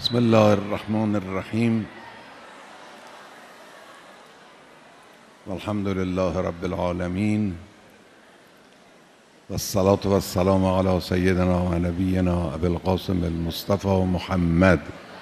بسم الله الرحمن الرحیم والحمد لله رب العالمین والصلاة والسلام على سیدنا و نبینا ابی القاسم المصطفى محمد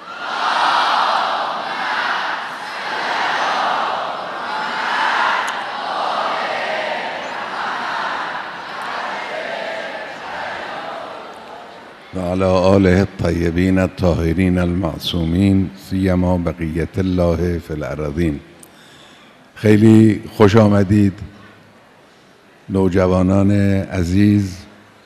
و علی آله الطیبین الطاهرین المعصومین سیما بقیت الله فی الارضین. خیلی خوش آمدید نوجوانان عزیز،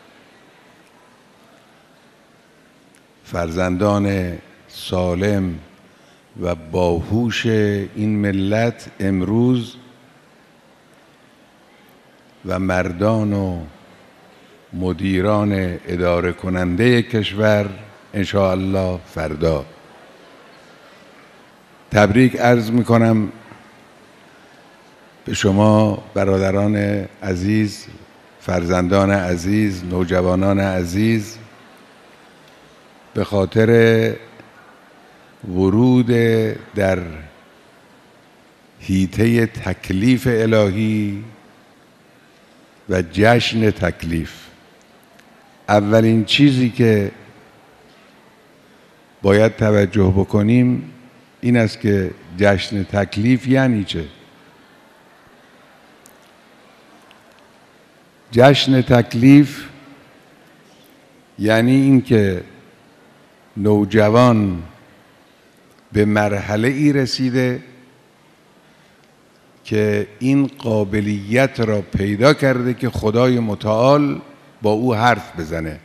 فرزندان سالم و باهوش این ملت امروز و مردان و مدیران اداره کننده کشور انشاءالله فردا. تبریک عرض می کنم به شما برادران عزیز، فرزندان عزیز، نوجوانان عزیز، به خاطر ورود در حیطه تکلیف الهی و جشن تکلیف. اولین چیزی که باید توجه بکنیم این است که جشن تکلیف یعنی چه؟ جشن تکلیف یعنی اینکه نوجوان به مرحله ای رسیده که این قابلیت را پیدا کرده که خدای متعال با او حرف بزنه.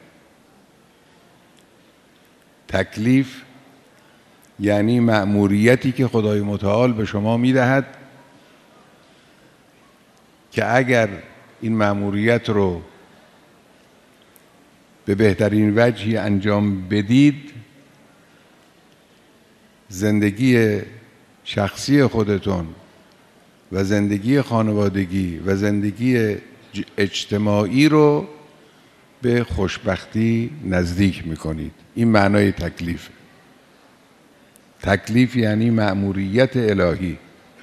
تکلیف یعنی مأموریتی که خدای متعال به شما میدهد که اگر این مأموریت رو به بهترین وجهی انجام بدید، زندگی شخصی خودتون و زندگی خانوادگی و زندگی اجتماعی رو به خوشبختی نزدیک میکنید. این معنای تکلیف. تکلیف یعنی مأموریت الهی.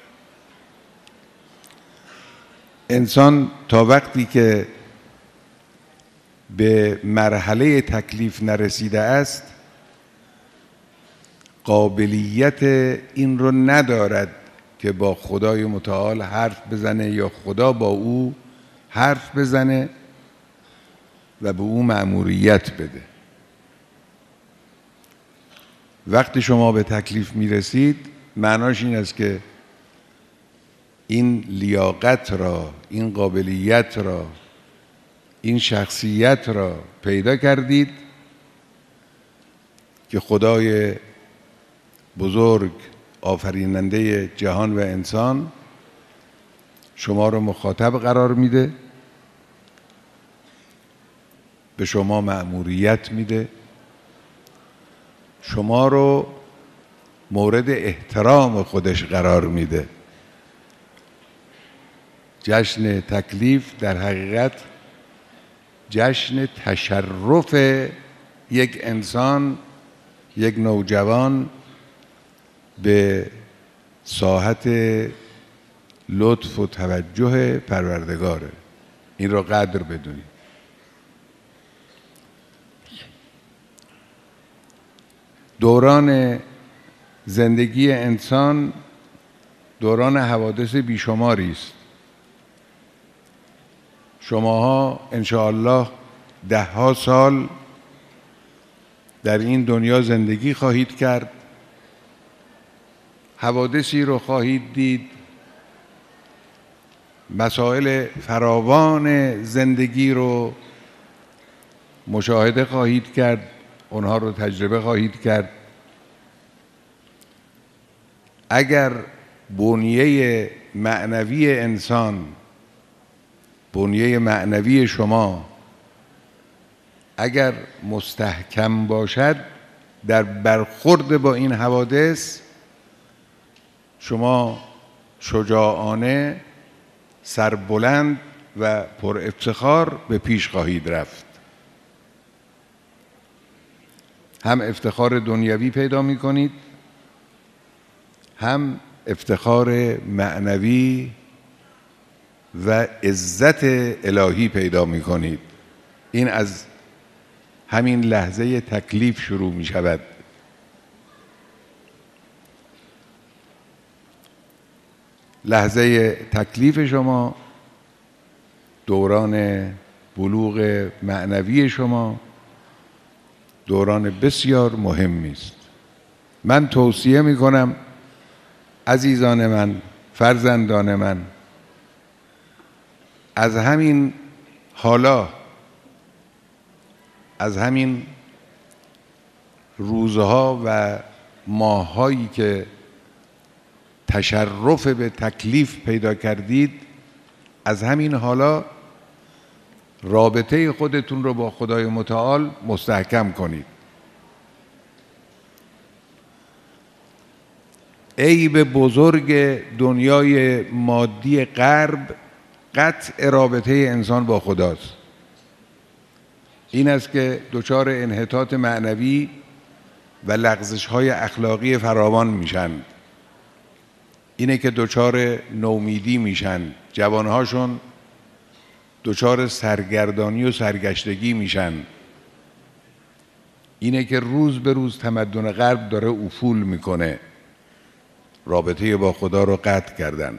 انسان تا وقتی که به مرحله تکلیف نرسیده است قابلیت این رو ندارد که با خدای متعال حرف بزنه یا خدا با او حرف بزنه و به او مأموریت بده. وقتی شما به تکلیف میرسید معناش این است که این لیاقت را، این قابلیت را، این شخصیت را پیدا کردید که خدای بزرگ آفریننده جهان و انسان شما رو مخاطب قرار میده، به شما مأموریت میده، شما رو مورد احترام خودش قرار میده. جشن تکلیف در حقیقت جشن تشرف یک انسان، یک نوجوان به ساحت لطف و توجه پروردگاره. این رو قدر بدونید. دوران زندگی انسان دوران حوادث بیشماری است. شماها انشاءالله 10 سال در این دنیا زندگی خواهید کرد، حوادثی رو خواهید دید، مسائل فراوان زندگی رو مشاهده خواهید کرد، اونها رو تجربه خواهید کرد. اگر بنیه معنوی انسان، بنیه معنوی شما اگر مستحکم باشد در برخورد با این حوادث، شما شجاعانه، سربلند و پر افتخار به پیش خواهید رفت. هم افتخار دنیوی پیدا می کنید، هم افتخار معنوی و عزت الهی پیدا می کنید. این از همین لحظه تکلیف شروع می شود. لحظه تکلیف شما، دوران بلوغ معنوی شما، دوران بسیار مهمی است. من توصیه می کنم عزیزان من، فرزندان من، از همین حالا، از همین روزها و ماههایی که تشرف به تکلیف پیدا کردید، از همین حالا رابطه خودتون رو با خدای متعال مستحکم کنید. عیب بزرگ دنیای مادی غرب قطع رابطه انسان با خداست. این است که دچار انحطاط معنوی و لغزش‌های اخلاقی فراوان میشن. اینه که دچار نومیدی میشن، جوانهاشون دچار سرگردانی و سرگشتگی میشن. اینه که روز به روز تمدن غرب داره افول میکنه، رابطه با خدا رو قطع کردن.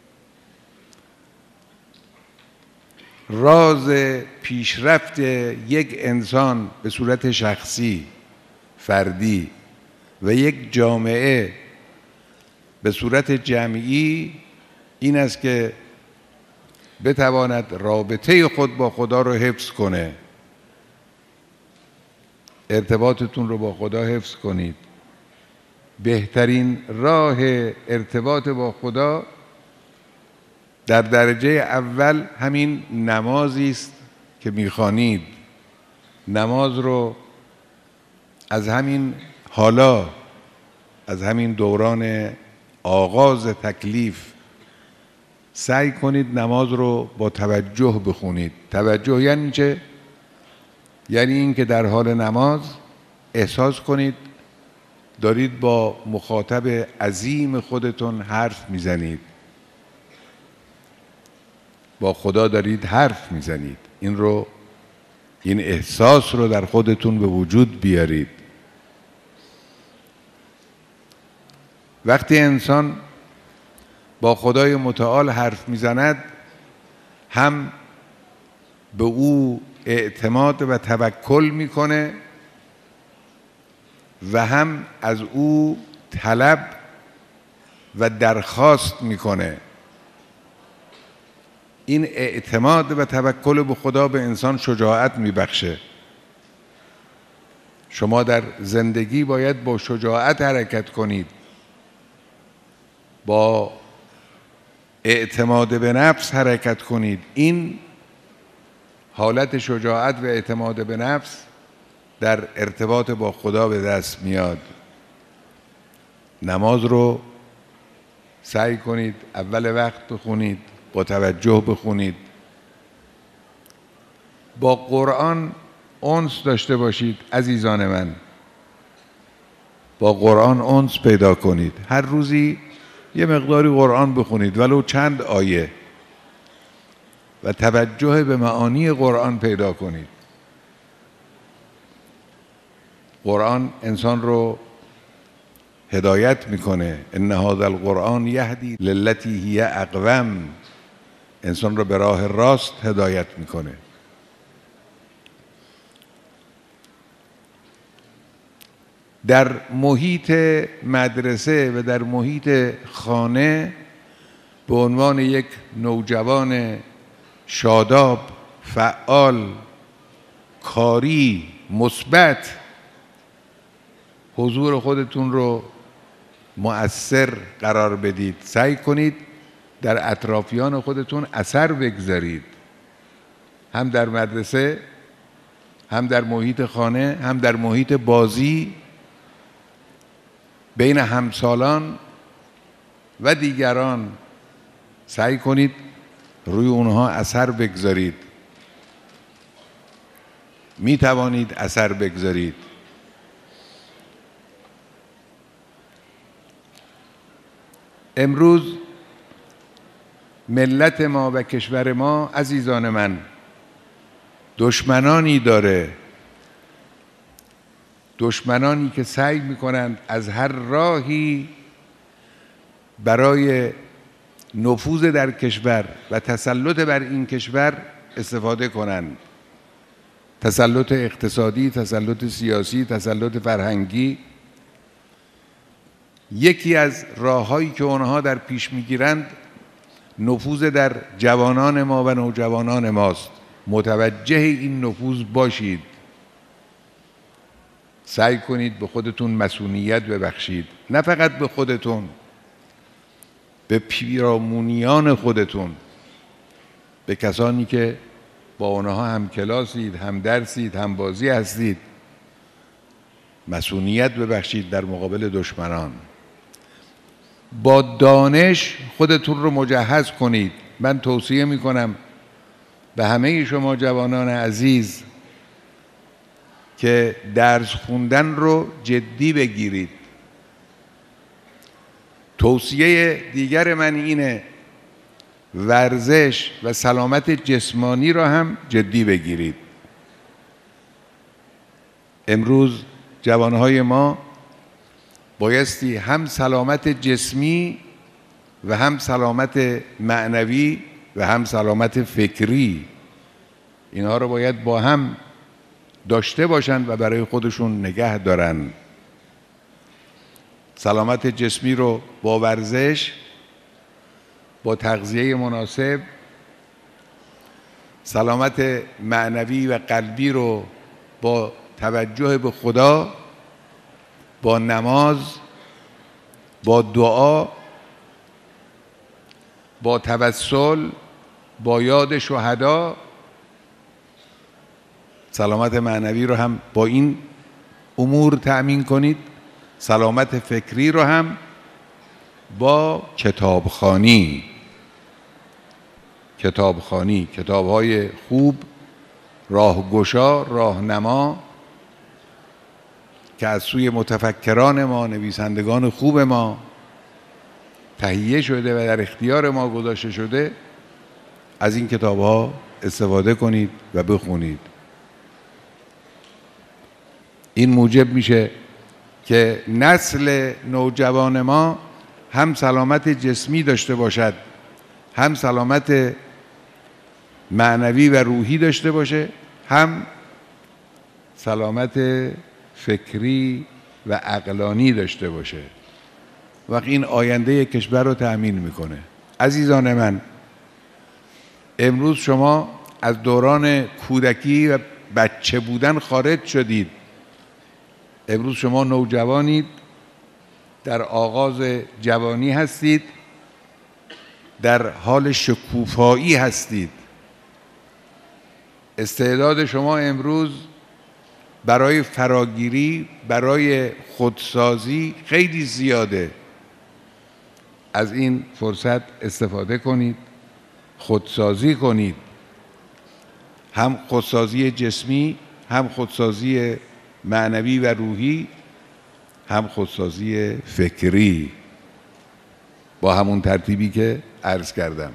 راز پیشرفت یک انسان به صورت شخصی، فردی و یک جامعه به صورت جمعی این است که بتواند رابطه خود با خدا رو حفظ کنه. ارتباطتون رو با خدا حفظ کنید. بهترین راه ارتباط با خدا در درجه اول همین نمازی است که میخوانید. نماز رو از همین حالا، از همین دوران آغاز تکلیف سعی کنید نماز رو با توجه بخونید. توجه یعنی چه؟ یعنی این که در حال نماز احساس کنید دارید با مخاطب عظیم خودتون حرف میزنید، با خدا دارید حرف میزنید. این احساس رو در خودتون به وجود بیارید. وقتی انسان با خدای متعال حرف میزند، هم به او اعتماد و توکل میکنه و هم از او طلب و درخواست میکنه. این اعتماد و توکل به خدا به انسان شجاعت میبخشه. شما در زندگی باید با شجاعت حرکت کنید، با اعتماد به نفس حرکت کنید. این حالت شجاعت و اعتماد به نفس در ارتباط با خدا به دست میاد. نماز رو سعی کنید اول وقت بخونید، با توجه بخونید. با قرآن انس داشته باشید عزیزان من. با قرآن انس پیدا کنید. هر روزی یه مقداری قرآن بخونید، ولو چند آیه، و توجه به معانی قرآن پیدا کنید. قرآن انسان رو هدایت میکنه. ان هذا القرآن یهدی للتی هی اقوم. انسان رو به راه راست هدایت میکنه. در محیط مدرسه و در محیط خانه به عنوان یک نوجوان شاداب، فعال، کاری، مثبت حضور خودتون رو مؤثر قرار بدید. سعی کنید در اطرافیان خودتون اثر بگذارید، هم در مدرسه، هم در محیط خانه، هم در محیط بازی، بین همسالان و دیگران. سعی کنید روی اونها اثر بگذارید. می توانید اثر بگذارید. امروز ملت ما و کشور ما عزیزان من دشمنانی داره، دشمنانی که سعی میکنند از هر راهی برای نفوذ در کشور و تسلط بر این کشور استفاده کنند. تسلط اقتصادی، تسلط سیاسی، تسلط فرهنگی. یکی از راههایی که آنها در پیش میگیرند نفوذ در جوانان ما و نوجوانان ماست. متوجه این نفوذ باشید. سعی کنید به خودتون مسئولیت ببخشید، نه فقط به خودتون، به پیرامونیان خودتون، به کسانی که با آنها هم کلاسید، هم درسید، هم بازی هستید. مسئولیت ببخشید در مقابل دشمنان. با دانش خودتون رو مجهز کنید. من توصیه میکنم به همه شما جوانان عزیز که درس خوندن رو جدی بگیرید. توصیه دیگر من اینه ورزش و سلامت جسمانی را هم جدی بگیرید. امروز جوانهای ما بایستی هم سلامت جسمی و هم سلامت معنوی و هم سلامت فکری، اینها رو باید با هم داشته باشند و برای خودشون نگه دارن. سلامت جسمی رو با ورزش، با تغذیه مناسب، سلامت معنوی و قلبی رو با توجه به خدا، با نماز، با دعا، با توسل، با یاد شهدا، سلامت معنوی رو هم با این امور تأمین کنید. سلامت فکری رو هم با کتابخوانی، کتاب‌های خوب، راهگشا، راهنما که از سوی متفکران ما، نویسندگان خوب ما تهیه شده و در اختیار ما گذاشته شده، از این کتاب‌ها استفاده کنید و بخونید. این موجب میشه که نسل نوجوان ما هم سلامت جسمی داشته باشد، هم سلامت معنوی و روحی داشته باشه، هم سلامت فکری و عقلانی داشته باشه. وقت این آینده کشور رو تأمین میکنه. عزیزان من، امروز شما از دوران کودکی و بچه بودن خارج شدید. امروز شما نوجوانید، در آغاز جوانی هستید، در حال شکوفایی هستید. استعداد شما امروز برای فراگیری، برای خودسازی خیلی زیاده. از این فرصت استفاده کنید، خودسازی کنید، هم خودسازی جسمی، هم خودسازی معنوی و روحی، هم خودسازی فکری، با همون ترتیبی که عرض کردم.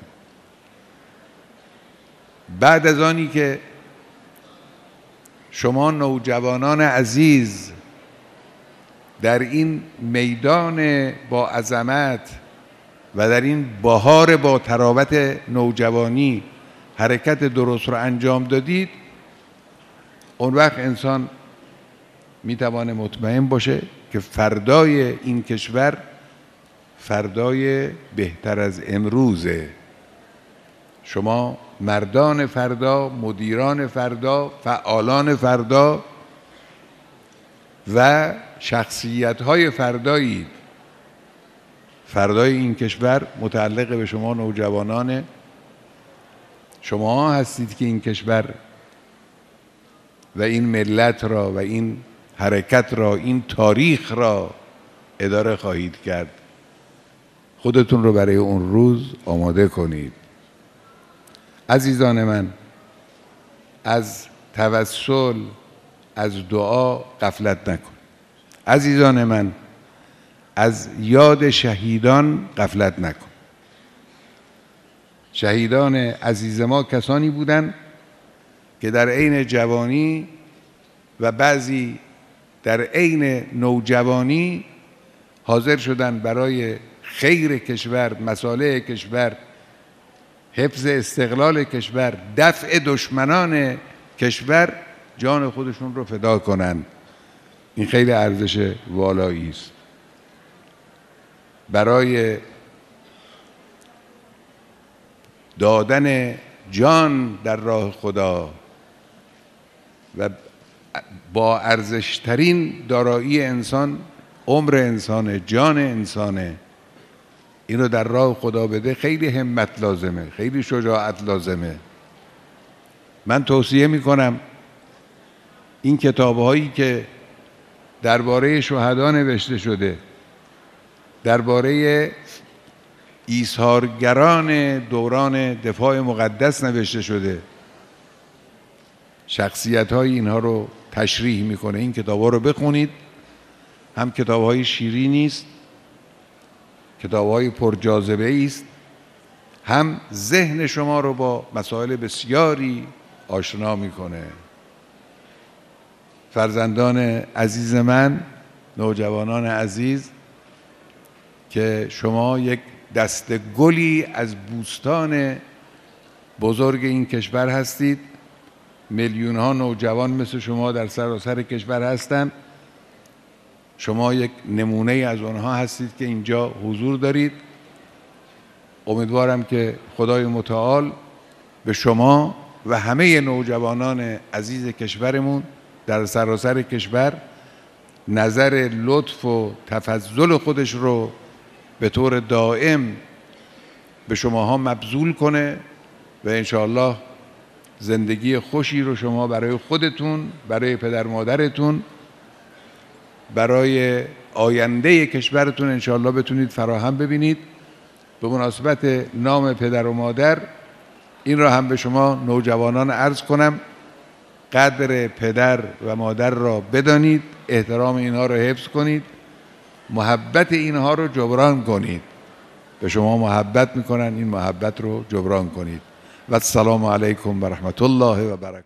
بعد از آنی که شما نوجوانان عزیز در این میدان با عظمت و در این بهار با تراوت نوجوانی حرکت درست رو انجام دادید، اون وقت انسان میتوانه مطمئن باشه که فردای این کشور فردای بهتر از امروزه. شما مردان فردا، مدیران فردا، فعالان فردا و شخصیت‌های فردایید. فردای این کشور متعلق به شما نوجوانانه. شما هستید که این کشور و این ملت را و این حرکت را، این تاریخ را اداره خواهید کرد. خودتون رو برای اون روز آماده کنید. عزیزان من، از توسل، از دعا غفلت نکنید. عزیزان من، از یاد شهیدان غفلت نکن. شهیدان عزیز ما کسانی بودند که در عین جوانی و بعضی در عین نوجوانی حاضر شدند برای خیر کشور، مصالح کشور، حفظ استقلال کشور، دفع دشمنان کشور جان خودشون رو فدا کنند. این خیلی ارزش والایی است. برای دادن جان در راه خدا و با ارزشترین دارایی انسان عمر انسانه، جان انسانه، این رو در راه خدا بده، خیلی همت لازمه، خیلی شجاعت لازمه. من توصیه میکنم این کتاب‌هایی که درباره شهدا نوشته شده، درباره ایثارگران دوران دفاع مقدس نوشته شده، شخصیت‌های اینها رو تشریح میکنه. این کتاب‌ها رو بخونید. هم کتاب‌های شیرینی است، کتاب‌های پرجاذبه است، هم ذهن شما رو با مسائل بسیاری آشنا میکنه. فرزندان عزیز من، نوجوانان عزیز، که شما یک دسته گلی از بوستان بزرگ این کشور هستید. میلیون ها نوجوان مثل شما در سراسر کشور هستند. شما یک نمونه از آنها هستید که اینجا حضور دارید. امیدوارم که خدای متعال به شما و همه نوجوانان عزیز کشورمون در سراسر کشور نظر لطف و تفضل خودش رو به طور دائم به شماها مبذول کنه و انشاءالله زندگی خوشی رو شما برای خودتون، برای پدر مادرتون، برای آینده کشورتون انشاءالله بتونید فراهم ببینید. به مناسبت نام پدر و مادر این را هم به شما نوجوانان عرض کنم: قدر پدر و مادر را بدانید، احترام اینها را حفظ کنید، محبت اینها رو جبران کنید. به شما محبت میکنن، این محبت رو جبران کنید. و السلام علیکم و رحمت الله و برکاته.